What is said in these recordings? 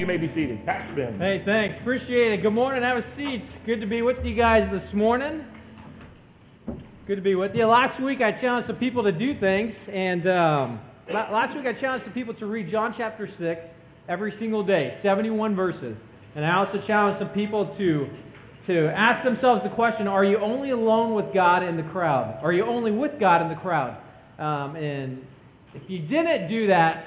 You may be seated. Pastor Ben. Hey, thanks. Appreciate it. Good morning. Have a seat. Good to be with you guys this morning. Good to be with you. Last week I challenged some people to do things, and last week I challenged some people to read John chapter 6 every single day, 71 verses. And I also challenged some people to ask themselves the question, are you only alone with God in the crowd? Are you only with God in the crowd? And if you didn't do that,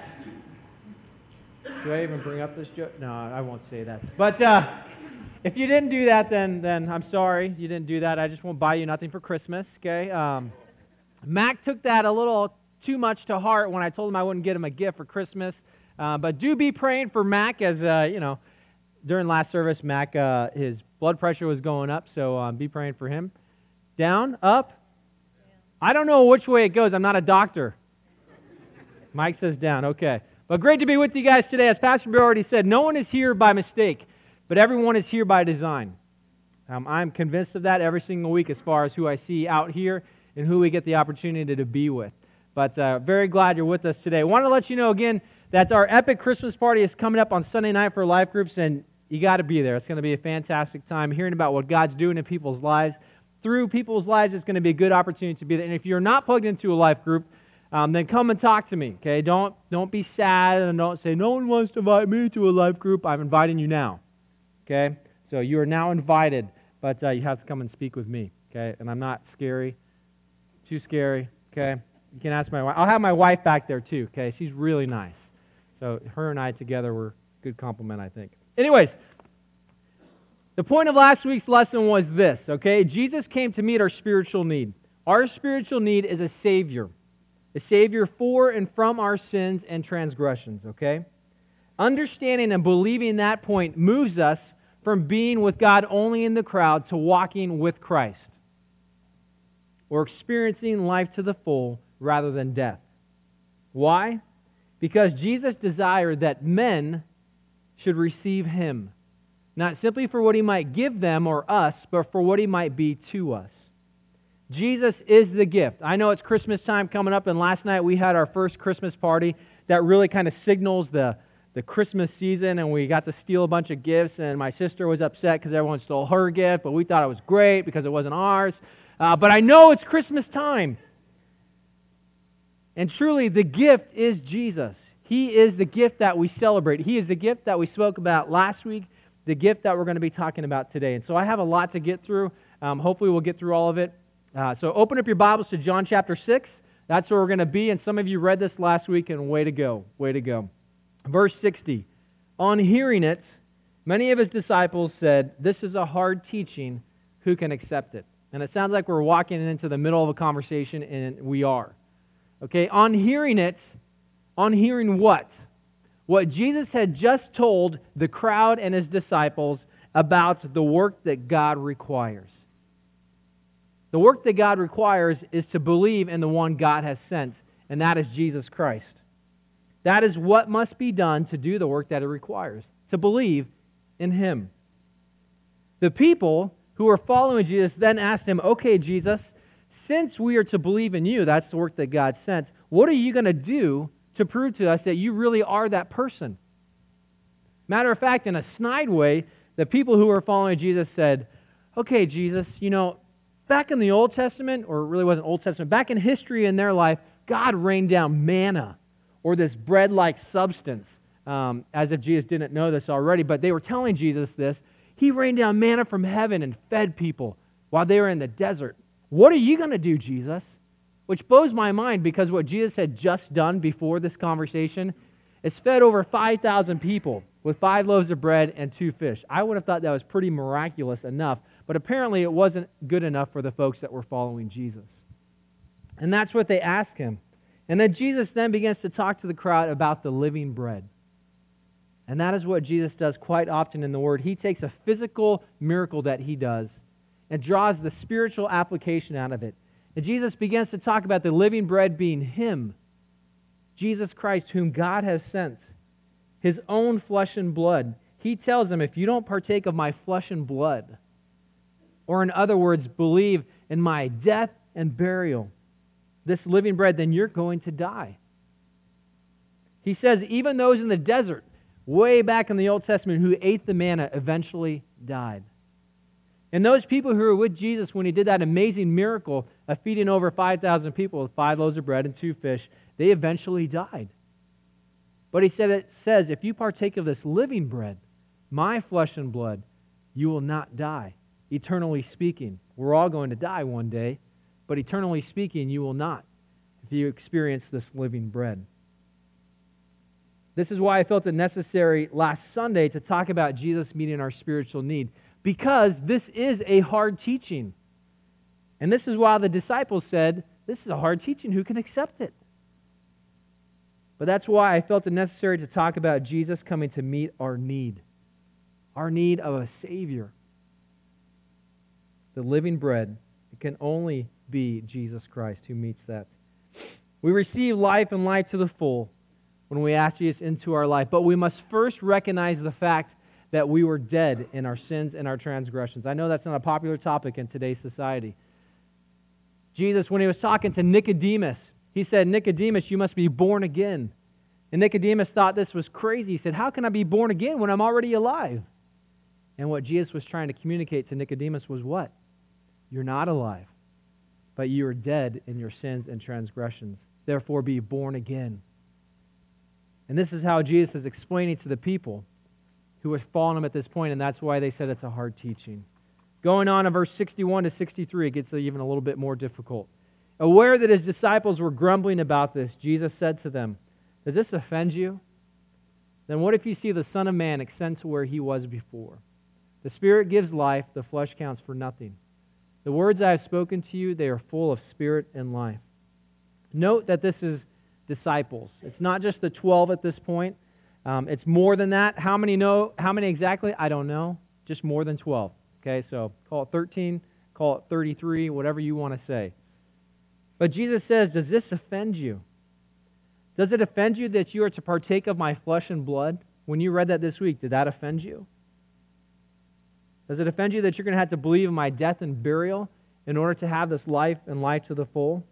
do I even bring up this joke? No, I won't say that. But if you didn't do that, then I'm sorry you didn't do that. I just won't buy you nothing for Christmas, okay? Mac took that a little too much to heart when I told him I wouldn't get him a gift for Christmas. But do be praying for Mac as, during last service, Mac, his blood pressure was going up, so be praying for him. Down, up? I don't know which way it goes. I'm not a doctor. Mike says down, okay. But great to be with you guys today. As Pastor Bill already said, no one is here by mistake, but everyone is here by design. I'm convinced of that every single week as far as who I see out here and who we get the opportunity to be with. But very glad you're with us today. I want to let you know again that our epic Christmas party is coming up on Sunday night for life groups, and you got to be there. It's going to be a fantastic time hearing about what God's doing in people's lives. Through people's lives, it's going to be a good opportunity to be there. And if you're not plugged into a life group, then come and talk to me, okay? Don't be sad and don't say, no one wants to invite me to a life group. I'm inviting you now, okay? So you are now invited, but you have to come and speak with me, okay? And I'm not too scary, okay? You can ask my wife. I'll have my wife back there too, okay? She's really nice. So her and I together were a good compliment, I think. Anyways, the point of last week's lesson was this, okay? Jesus came to meet our spiritual need. Our spiritual need is a Savior for and from our sins and transgressions, okay? Understanding and believing that point moves us from being with God only in the crowd to walking with Christ, or experiencing life to the full rather than death. Why? Because Jesus desired that men should receive Him, not simply for what He might give them or us, but for what He might be to us. Jesus is the gift. I know it's Christmas time coming up, and last night we had our first Christmas party that really kind of signals the Christmas season, and we got to steal a bunch of gifts, and my sister was upset because everyone stole her gift, but we thought it was great because it wasn't ours. But I know it's Christmas time. And truly, the gift is Jesus. He is the gift that we celebrate. He is the gift that we spoke about last week, the gift that we're going to be talking about today. And so I have a lot to get through. Hopefully we'll get through all of it. So open up your Bibles to John chapter 6. That's where we're going to be. And some of you read this last week, and way to go. Way to go. Verse 60. On hearing it, many of His disciples said, "This is a hard teaching. Who can accept it?" And it sounds like we're walking into the middle of a conversation, and we are. Okay, on hearing it, on hearing what? What Jesus had just told the crowd and His disciples about the work that God requires. The work that God requires is to believe in the one God has sent, and that is Jesus Christ. That is what must be done to do the work that it requires, to believe in Him. The people who are following Jesus then asked Him, "Okay, Jesus, since we are to believe in You, that's the work that God sent, what are you going to do to prove to us that You really are that person?" Matter of fact, in a snide way, the people who were following Jesus said, "Okay, Jesus, back in the Old Testament, or it really wasn't Old Testament, back in history in their life, God rained down manna, or this bread-like substance, as if Jesus didn't know this already, but they were telling Jesus this. He rained down manna from heaven and fed people while they were in the desert. What are you going to do, Jesus?" Which blows my mind, because what Jesus had just done before this conversation is fed over 5,000 people with 5 loaves of bread and 2 fish. I would have thought that was pretty miraculous enough, but apparently it wasn't good enough for the folks that were following Jesus. And that's what they asked Him. And then Jesus then begins to talk to the crowd about the living bread. And that is what Jesus does quite often in the Word. He takes a physical miracle that He does and draws the spiritual application out of it. And Jesus begins to talk about the living bread being Him, Jesus Christ, whom God has sent, His own flesh and blood. He tells them, if you don't partake of my flesh and blood, or in other words, believe in my death and burial, this living bread, then you're going to die. He says even those in the desert way back in the Old Testament who ate the manna eventually died. And those people who were with Jesus when he did that amazing miracle of feeding over 5,000 people with 5 loaves of bread and 2 fish, they eventually died. But he said, it says, if you partake of this living bread, my flesh and blood, you will not die. Eternally speaking, we're all going to die one day, but eternally speaking, you will not if you experience this living bread. This is why I felt it necessary last Sunday to talk about Jesus meeting our spiritual need, because this is a hard teaching. And this is why the disciples said, this is a hard teaching, who can accept it? But that's why I felt it necessary to talk about Jesus coming to meet our need of a Savior. The living bread, it can only be Jesus Christ who meets that. We receive life and life to the full when we ask Jesus into our life, but we must first recognize the fact that we were dead in our sins and our transgressions. I know that's not a popular topic in today's society. Jesus, when he was talking to Nicodemus, he said, Nicodemus, you must be born again. And Nicodemus thought this was crazy. He said, how can I be born again when I'm already alive? And what Jesus was trying to communicate to Nicodemus was what? You're not alive, but you are dead in your sins and transgressions. Therefore, be born again. And this is how Jesus is explaining to the people who have fallen him at this point, and that's why they said it's a hard teaching. Going on in verse 61 to 63, it gets even a little bit more difficult. Aware that his disciples were grumbling about this, Jesus said to them, does this offend you? Then what if you see the Son of Man ascend to where he was before? The Spirit gives life, the flesh counts for nothing. The words I have spoken to you, they are full of spirit and life. Note that this is disciples. It's not just the 12 at this point. It's more than that. How many exactly? I don't know. Just more than 12. Okay, so call it 13, call it 33, whatever you want to say. But Jesus says, does this offend you? Does it offend you that you are to partake of my flesh and blood? When you read that this week, did that offend you? Does it offend you that you're going to have to believe in my death and burial in order to have this life and life to the full?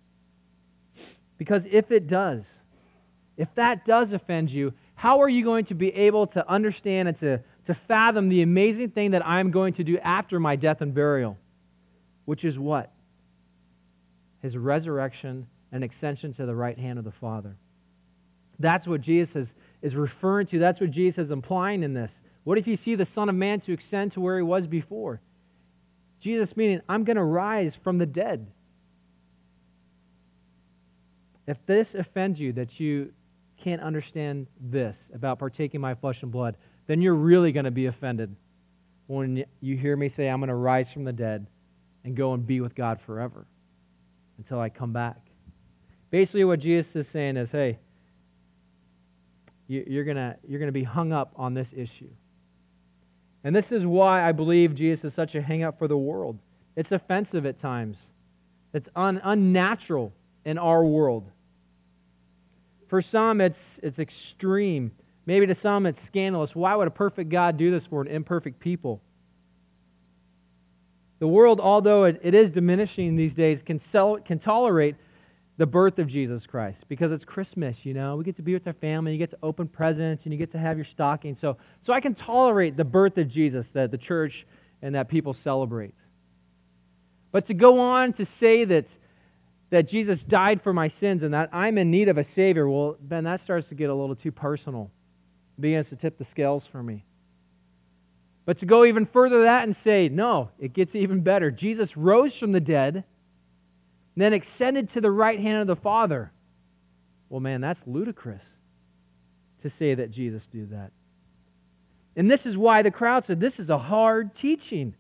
Because if it does, if that does offend you, how are you going to be able to understand and to fathom the amazing thing that I'm going to do after my death and burial? Which is what? His resurrection and ascension to the right hand of the Father. That's what Jesus is referring to. That's what Jesus is implying in this. What if you see the Son of Man to ascend to where he was before? Jesus meaning, I'm going to rise from the dead. If this offends you, that you can't understand this about partaking my flesh and blood, then you're really going to be offended when you hear me say, I'm going to rise from the dead and go and be with God forever until I come back. Basically what Jesus is saying is, hey, you're gonna be hung up on this issue. And this is why I believe Jesus is such a hang-up for the world. It's offensive at times. It's unnatural in our world. For some, it's extreme. Maybe to some, it's scandalous. Why would a perfect God do this for an imperfect people? The world, although it is diminishing these days, can tolerate the birth of Jesus Christ because it's Christmas, you know. We get to be with our family, you get to open presents, and you get to have your stocking. So I can tolerate the birth of Jesus that the church and that people celebrate. But to go on to say that Jesus died for my sins and that I'm in need of a Savior, well, Ben, that starts to get a little too personal. It begins to tip the scales for me. But to go even further than that and say, no, it gets even better. Jesus rose from the dead, and then ascended to the right hand of the Father. Well, man, that's ludicrous to say that Jesus did that. And this is why the crowd said, this is a hard teaching.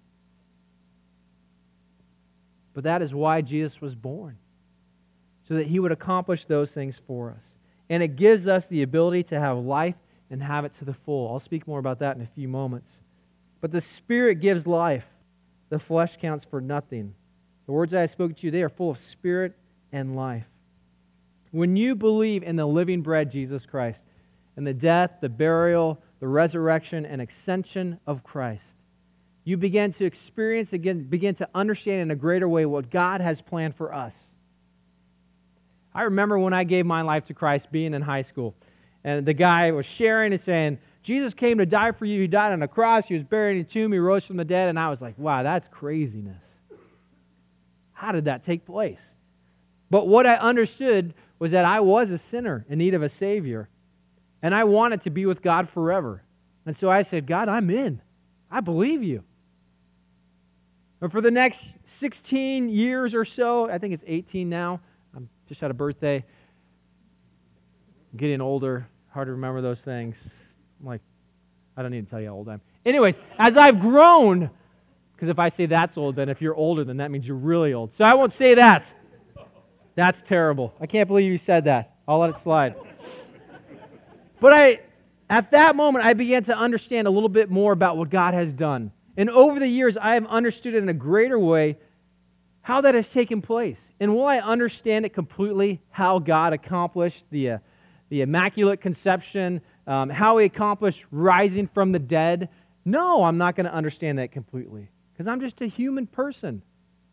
But that is why Jesus was born, so that he would accomplish those things for us. And it gives us the ability to have life and have it to the full. I'll speak more about that in a few moments. But the Spirit gives life. The flesh counts for nothing. The words I have spoken to you, they are full of spirit and life. When you believe in the living bread, Jesus Christ, and the death, the burial, the resurrection, and ascension of Christ, you begin to experience, begin to understand in a greater way what God has planned for us. I remember when I gave my life to Christ being in high school. and the guy was sharing and saying, Jesus came to die for you. He died on a cross. He was buried in a tomb. He rose from the dead. And I was like, wow, that's craziness. How did that take place? But what I understood was that I was a sinner in need of a Savior, and I wanted to be with God forever. And so I said, God, I'm in. I believe you. And for the next 16 years or so, I think it's 18 now. I just had a birthday. I'm getting older. Hard to remember those things. I'm like, I don't need to tell you how old I am. Anyways, as I've grown, because if I say that's old, then if you're older, then that means you're really old. So I won't say that. That's terrible. I can't believe you said that. I'll let it slide. But at that moment, I began to understand a little bit more about what God has done. And over the years, I have understood it in a greater way how that has taken place. And will I understand it completely, how God accomplished the Immaculate Conception, how He accomplished rising from the dead? No, I'm not going to understand that completely, because I'm just a human person.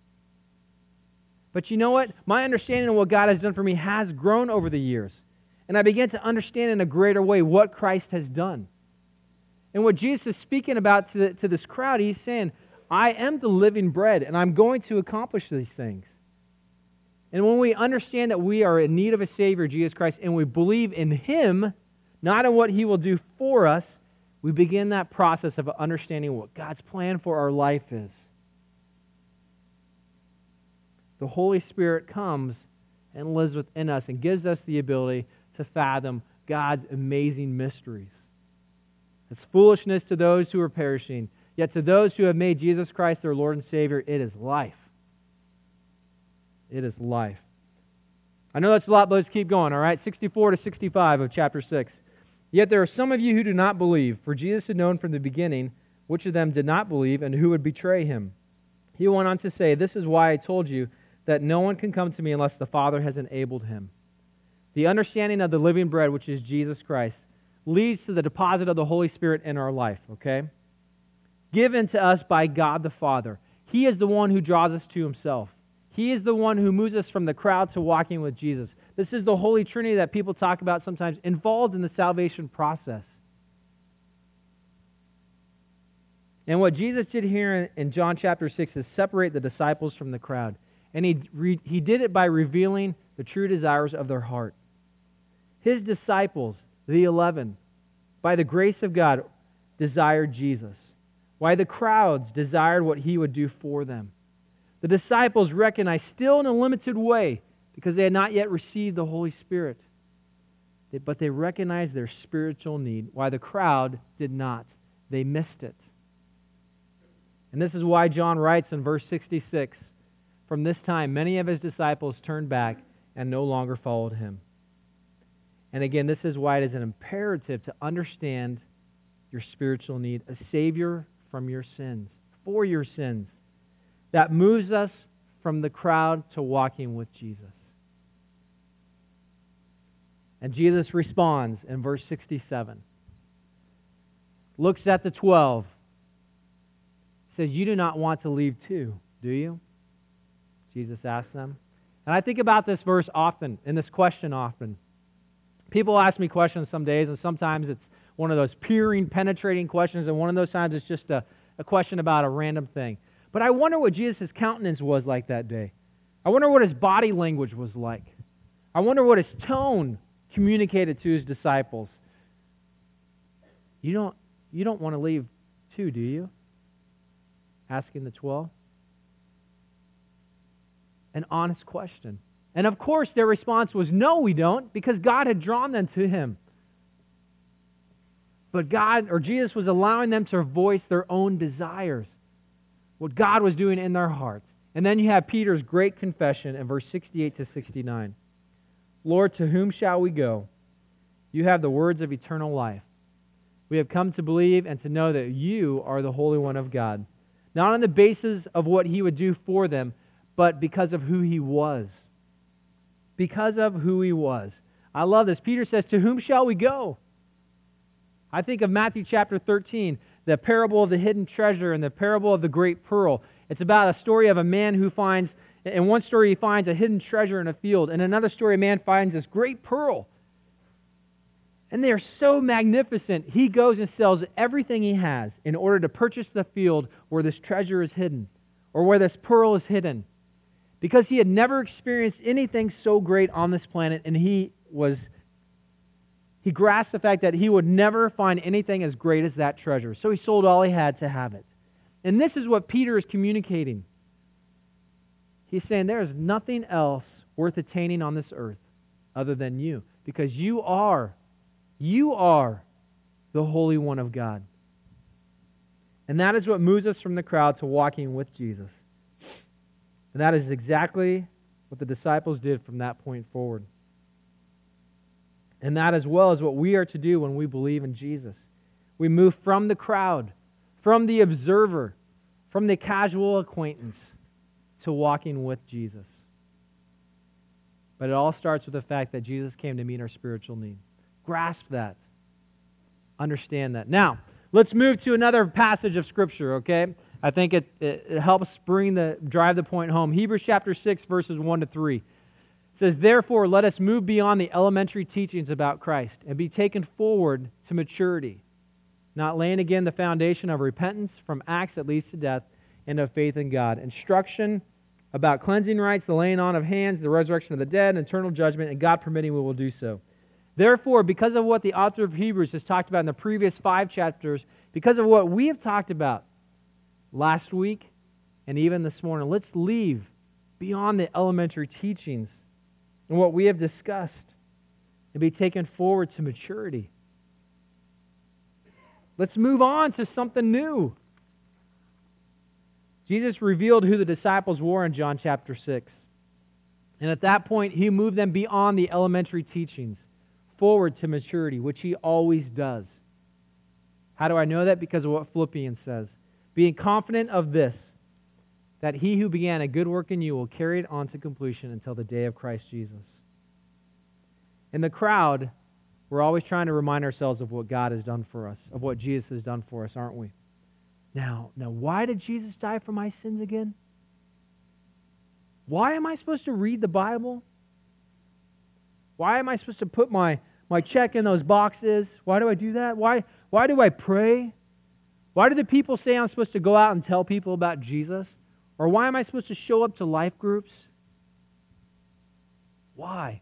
But you know what? My understanding of what God has done for me has grown over the years. And I began to understand in a greater way what Christ has done. And what Jesus is speaking about to this crowd, He's saying, I am the living bread, and I'm going to accomplish these things. And when we understand that we are in need of a Savior, Jesus Christ, and we believe in Him, not in what He will do for us, we begin that process of understanding what God's plan for our life is. The Holy Spirit comes and lives within us and gives us the ability to fathom God's amazing mysteries. It's foolishness to those who are perishing, yet to those who have made Jesus Christ their Lord and Savior, it is life. It is life. I know that's a lot, but let's keep going, all right? 64 to 65 of chapter 6. Yet there are some of you who do not believe, for Jesus had known from the beginning which of them did not believe and who would betray Him. He went on to say, this is why I told you that no one can come to me unless the Father has enabled him. The understanding of the living bread, which is Jesus Christ, leads to the deposit of the Holy Spirit in our life, okay? Given to us by God the Father. He is the one who draws us to Himself. He is the one who moves us from the crowd to walking with Jesus. This is the Holy Trinity that people talk about sometimes, involved in the salvation process. And what Jesus did here in John chapter 6 is separate the disciples from the crowd. And he did it by revealing the true desires of their heart. His disciples, the 11, by the grace of God, desired Jesus. Why the crowds desired what He would do for them. The disciples recognized, still in a limited way, because they had not yet received the Holy Spirit. But they recognized their spiritual need. Why the crowd did not. They missed it. And this is why John writes in verse 66, from this time many of His disciples turned back and no longer followed Him. And again, this is why it is an imperative to understand your spiritual need, a Savior from your sins, for your sins, that moves us from the crowd to walking with Jesus. And Jesus responds in verse 67. Looks at the 12. Says, you do not want to leave too, do you? Jesus asked them. And I think about this verse often, and this question often. People ask me questions some days, and sometimes it's one of those peering, penetrating questions, and one of those times it's just a question about a random thing. But I wonder what Jesus' countenance was like that day. I wonder what His body language was like. I wonder what His tone communicated to His disciples. You don't want to leave too, do you? Asking the 12. An honest question. And of course their response was, no, we don't, because God had drawn them to Him. But God, or Jesus, was allowing them to voice their own desires, what God was doing in their hearts. And then you have Peter's great confession in verse 68 to 69. Lord, to whom shall we go? You have the words of eternal life. We have come to believe and to know that You are the Holy One of God, not on the basis of what He would do for them, but because of who He was. Because of who He was. I love this. Peter says, to whom shall we go? I think of Matthew chapter 13, the parable of the hidden treasure and the parable of the great pearl. It's about a story of a man who finds, in one story he finds a hidden treasure in a field. In another story, a man finds this great pearl. And they are so magnificent, he goes and sells everything he has in order to purchase the field where this treasure is hidden, or where this pearl is hidden. Because he had never experienced anything so great on this planet, and he grasped the fact that he would never find anything as great as that treasure. So he sold all he had to have it. And this is what Peter is communicating. He's saying there is nothing else worth attaining on this earth other than you, because you are the Holy One of God. And that is what moves us from the crowd to walking with Jesus. And that is exactly what the disciples did from that point forward. And that as well is what we are to do when we believe in Jesus. We move from the crowd, from the observer, from the casual acquaintance, to walking with Jesus. But it all starts with the fact that Jesus came to meet our spiritual need. Grasp that. Understand that. Now, let's move to another passage of Scripture, okay? I think it helps drive the point home. Hebrews chapter 6, verses 1 to 3. It says, "Therefore, let us move beyond the elementary teachings about Christ and be taken forward to maturity, not laying again the foundation of repentance from acts that leads to death and of faith in God. Instruction about cleansing rites, the laying on of hands, the resurrection of the dead, and eternal judgment, and God permitting we will do so. Therefore, because of what the author of Hebrews has talked about in the previous 5 chapters, because of what we have talked about last week and even this morning, let's leave beyond the elementary teachings and what we have discussed and be taken forward to maturity. Let's move on to something new. Jesus revealed who the disciples were in John chapter 6. And at that point, he moved them beyond the elementary teachings, forward to maturity, which he always does. How do I know that? Because of what Philippians says. Being confident of this, that he who began a good work in you will carry it on to completion until the day of Christ Jesus. In the crowd, we're always trying to remind ourselves of what God has done for us, of what Jesus has done for us, aren't we? Now, why did Jesus die for my sins again? Why am I supposed to read the Bible? Why am I supposed to put my check in those boxes? Why do I do that? Why do I pray? Why do the people say I'm supposed to go out and tell people about Jesus? Or why am I supposed to show up to life groups? Why?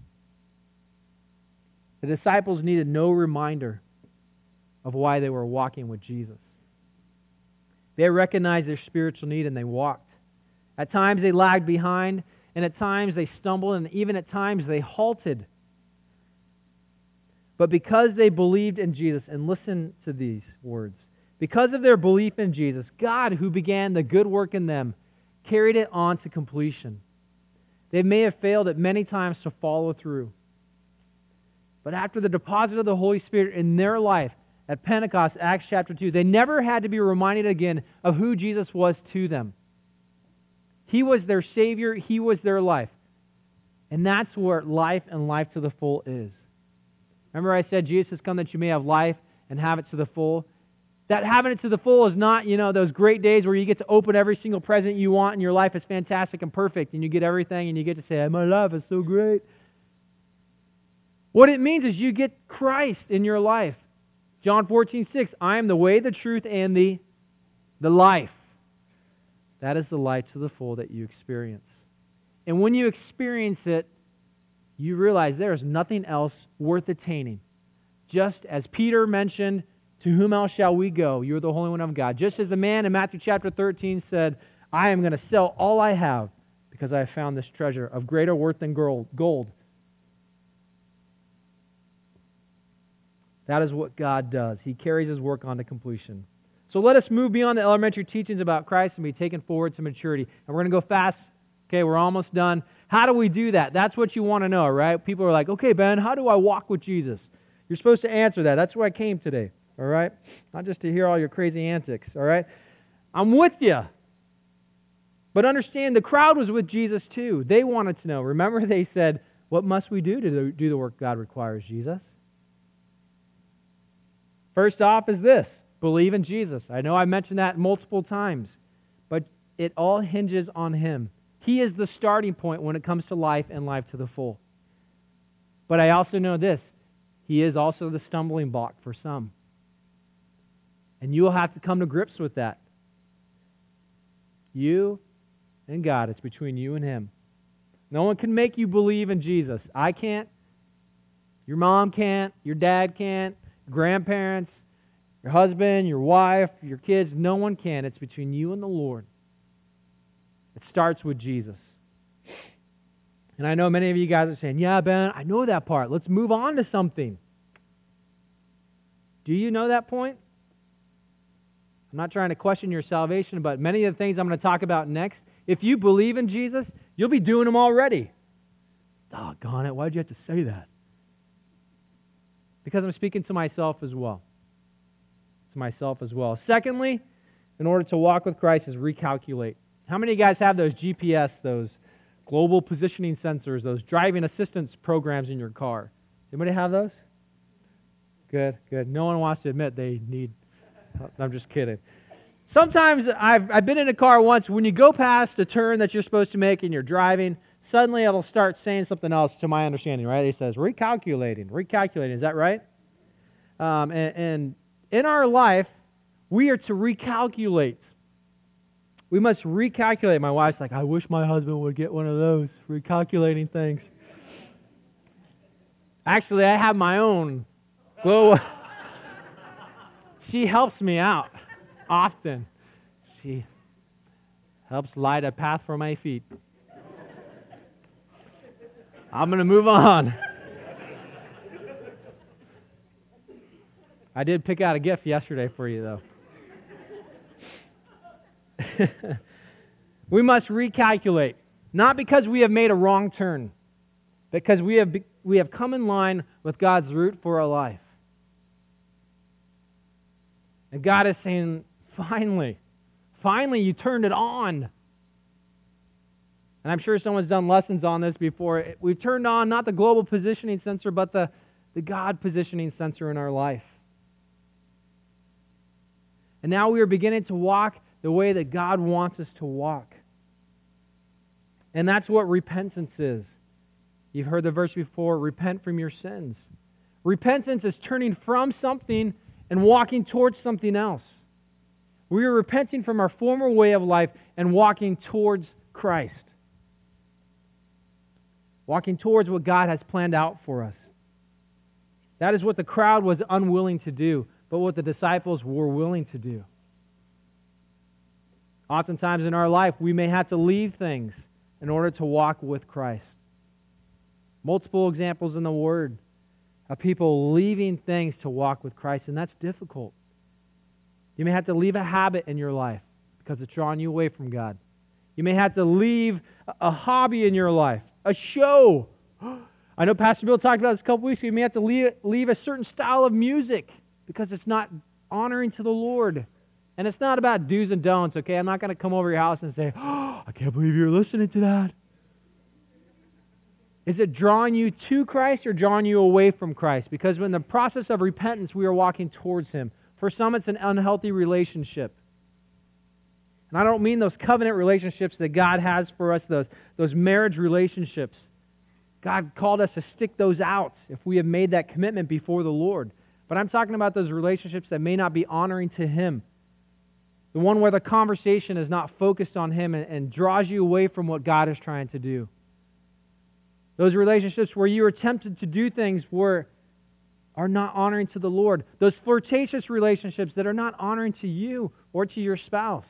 The disciples needed no reminder of why they were walking with Jesus. They recognized their spiritual need and they walked. At times they lagged behind, and at times they stumbled, and even at times they halted. But because they believed in Jesus, and listen to these words, because of their belief in Jesus, God, who began the good work in them, carried it on to completion. They may have failed at many times to follow through. But after the deposit of the Holy Spirit in their life at Pentecost, Acts chapter 2, they never had to be reminded again of who Jesus was to them. He was their Savior. He was their life. And that's where life and life to the full is. Remember I said Jesus has come that you may have life and have it to the full? That having it to the full is not, those great days where you get to open every single present you want and your life is fantastic and perfect and you get everything and you get to say, my life is so great. What it means is you get Christ in your life. John 14:6, I am the way, the truth, and the life. That is the light to the full that you experience. And when you experience it, you realize there is nothing else worth attaining. Just as Peter mentioned, to whom else shall we go? You are the Holy One of God. Just as the man in Matthew chapter 13 said, I am going to sell all I have because I have found this treasure of greater worth than gold. That is what God does. He carries His work on to completion. So let us move beyond the elementary teachings about Christ and be taken forward to maturity. And we're going to go fast. Okay, we're almost done. How do we do that? That's what you want to know, right? People are like, okay, Ben, how do I walk with Jesus? You're supposed to answer that. That's why I came today, all right? Not just to hear all your crazy antics, all right? I'm with you. But understand, the crowd was with Jesus too. They wanted to know. Remember, they said, what must we do to do the work God requires, Jesus? First off is this. Believe in Jesus. I know I mentioned that multiple times, but it all hinges on Him. He is the starting point when it comes to life and life to the full. But I also know this. He is also the stumbling block for some. And you will have to come to grips with that. You and God. It's between you and Him. No one can make you believe in Jesus. I can't. Your mom can't. Your dad can't. Grandparents, your husband, your wife, your kids. No one can. It's between you and the Lord. It starts with Jesus. And I know many of you guys are saying, yeah, Ben, I know that part. Let's move on to something. Do you know that point? I'm not trying to question your salvation, but many of the things I'm going to talk about next, if you believe in Jesus, you'll be doing them already. Doggone it, why'd you have to say that? Because I'm speaking to myself as well. Secondly, in order to walk with Christ is recalculate. How many of you guys have those GPS, those global positioning sensors, those driving assistance programs in your car? Anybody have those? Good. No one wants to admit they need. I'm just kidding. Sometimes I've been in a car once, when you go past a turn that you're supposed to make and you're driving, suddenly it'll start saying something else to my understanding, right? It says recalculating. Is that right? And in our life, we are to recalculate. We must recalculate. My wife's like, I wish my husband would get one of those recalculating things. Actually, I have my own. She helps me out often. She helps light a path for my feet. I'm going to move on. I did pick out a gift yesterday for you, though. We must recalculate, not because we have made a wrong turn, because we have come in line with God's route for our life. And God is saying, finally, you turned it on. And I'm sure someone's done lessons on this before. We've turned on not the global positioning sensor, but the God positioning sensor in our life. And now we are beginning to walk the way that God wants us to walk. And that's what repentance is. You've heard the verse before, repent from your sins. Repentance is turning from something and walking towards something else. We are repenting from our former way of life and walking towards Christ. Walking towards what God has planned out for us. That is what the crowd was unwilling to do, but what the disciples were willing to do. Oftentimes in our life, we may have to leave things in order to walk with Christ. Multiple examples in the Word of people leaving things to walk with Christ, and that's difficult. You may have to leave a habit in your life because it's drawing you away from God. You may have to leave a hobby in your life, a show. I know Pastor Bill talked about this a couple weeks ago. You may have to leave a certain style of music because it's not honoring to the Lord. And it's not about do's and don'ts, okay? I'm not going to come over your house and say, oh, I can't believe you're listening to that. Is it drawing you to Christ or drawing you away from Christ? Because in the process of repentance, we are walking towards Him. For some, it's an unhealthy relationship. And I don't mean those covenant relationships that God has for us, those marriage relationships. God called us to stick those out if we have made that commitment before the Lord. But I'm talking about those relationships that may not be honoring to Him. The one where the conversation is not focused on Him and draws you away from what God is trying to do. Those relationships where you are tempted to do things are not honoring to the Lord. Those flirtatious relationships that are not honoring to you or to your spouse.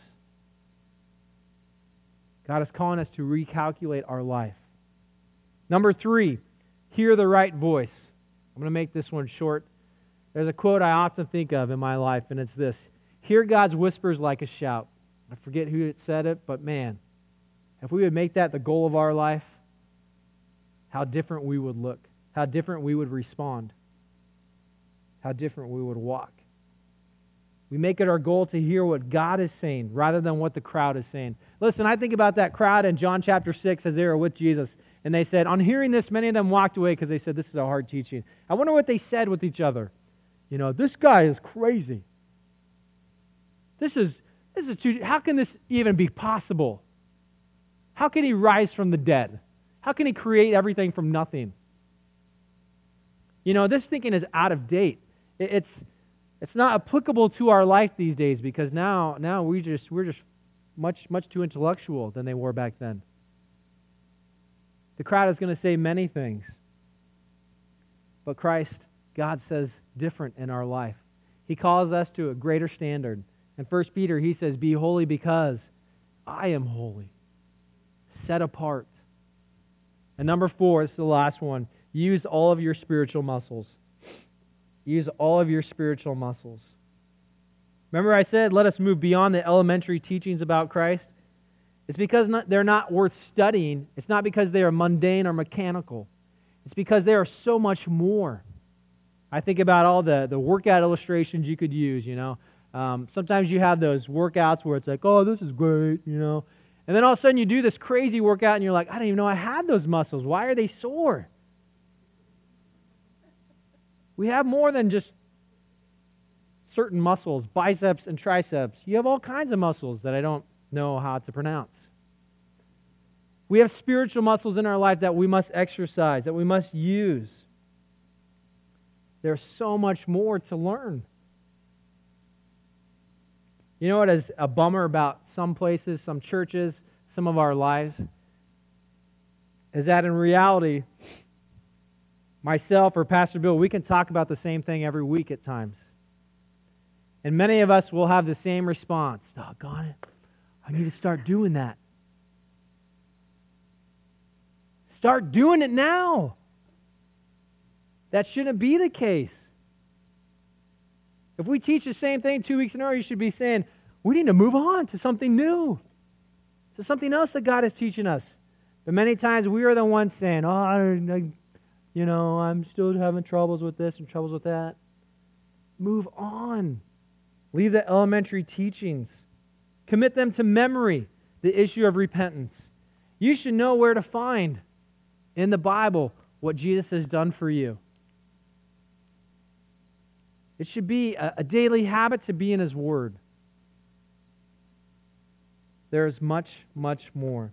God is calling us to recalculate our life. Number 3, hear the right voice. I'm going to make this one short. There's a quote I often think of in my life, and it's this: hear God's whispers like a shout. I forget who said it, but man, if we would make that the goal of our life, how different we would look, how different we would respond, how different we would walk. We make it our goal to hear what God is saying rather than what the crowd is saying. Listen, I think about that crowd in John chapter 6 as they were with Jesus, and they said, on hearing this, many of them walked away because they said, this is a hard teaching. I wonder what they said with each other. You know, this guy is crazy. This is too, how can this even be possible? How can he rise from the dead? How can he create everything from nothing? This thinking is out of date. It's not applicable to our life these days because now we're just much too intellectual than they were back then. The crowd is going to say many things, but Christ, God, says different in our life. He calls us to a greater standard. In 1 Peter, he says, "Be holy because I am holy." Set apart. And number 4, this is the last one. Use all of your spiritual muscles. Use all of your spiritual muscles. Remember I said, let us move beyond the elementary teachings about Christ? It's because they're not worth studying. It's not because they are mundane or mechanical. It's because they are so much more. I think about all the workout illustrations you could use, Sometimes you have those workouts where it's like, oh, this is great, And then all of a sudden you do this crazy workout and you're like, I didn't even know I had those muscles. Why are they sore? We have more than just certain muscles, biceps and triceps. You have all kinds of muscles that I don't know how to pronounce. We have spiritual muscles in our life that we must exercise, that we must use. There's so much more to learn. You know what is a bummer about some places, some churches, some of our lives? Is that in reality, myself or Pastor Bill, we can talk about the same thing every week at times. And many of us will have the same response. Doggone it, I need to start doing that. Start doing it now. That shouldn't be the case. If we teach the same thing 2 weeks in a row, you should be saying, we need to move on to something new, to something else that God is teaching us. But many times we are the ones saying, I'm still having troubles with this and troubles with that. Move on. Leave the elementary teachings. Commit them to memory, the issue of repentance. You should know where to find in the Bible what Jesus has done for you. It should be a daily habit to be in His Word. There is much, much more.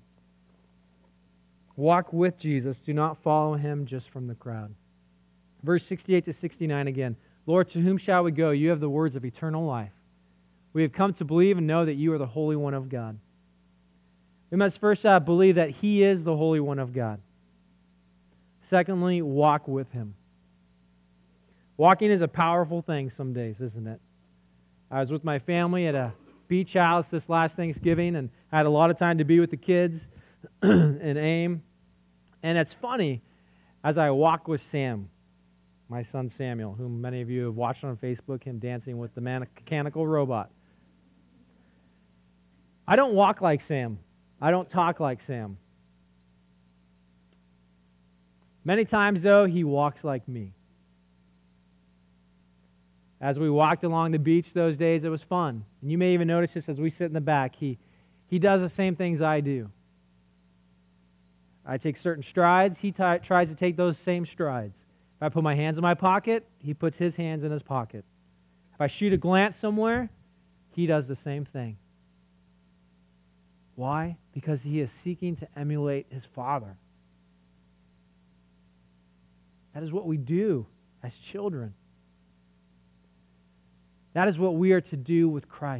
Walk with Jesus. Do not follow Him just from the crowd. Verse 68 to 69 again. Lord, to whom shall we go? You have the words of eternal life. We have come to believe and know that you are the Holy One of God. We must first believe that He is the Holy One of God. Secondly, walk with Him. Walking is a powerful thing some days, isn't it? I was with my family at a beach house this last Thanksgiving, and I had a lot of time to be with the kids and AIM. And it's funny, as I walk with Sam, my son Samuel, whom many of you have watched on Facebook, him dancing with the mechanical robot. I don't walk like Sam. I don't talk like Sam. Many times, though, he walks like me. As we walked along the beach those days, it was fun. And you may even notice this as we sit in the back. He does the same things I do. I take certain strides. He tries to take those same strides. If I put my hands in my pocket, he puts his hands in his pocket. If I shoot a glance somewhere, he does the same thing. Why? Because he is seeking to emulate his Father. That is what we do as children. That is what we are to do with Christ.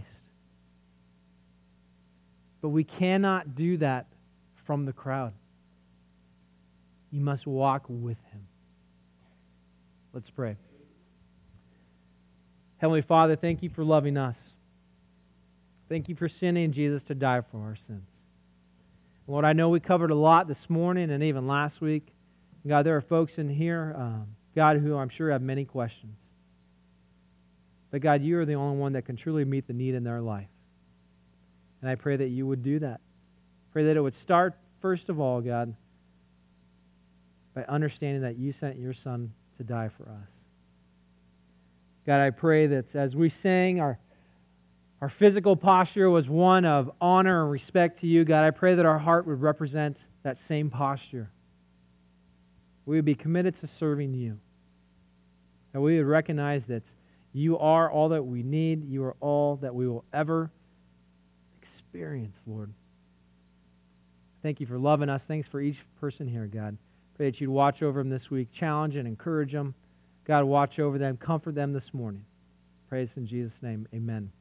But we cannot do that from the crowd. You must walk with Him. Let's pray. Heavenly Father, thank you for loving us. Thank you for sending Jesus to die for our sins. Lord, I know we covered a lot this morning and even last week. God, there are folks in here, God, who I'm sure have many questions. But God, you are the only one that can truly meet the need in their life. And I pray that you would do that. Pray that it would start, first of all, God, by understanding that you sent your Son to die for us. God, I pray that as we sang, our physical posture was one of honor and respect to you. God, I pray that our heart would represent that same posture. We would be committed to serving you. And we would recognize that you are all that we need. You are all that we will ever experience, Lord. Thank you for loving us. Thanks for each person here, God. Pray that you'd watch over them this week, challenge and encourage them. God watch over them, comfort them this morning. Praise in Jesus' name. Amen.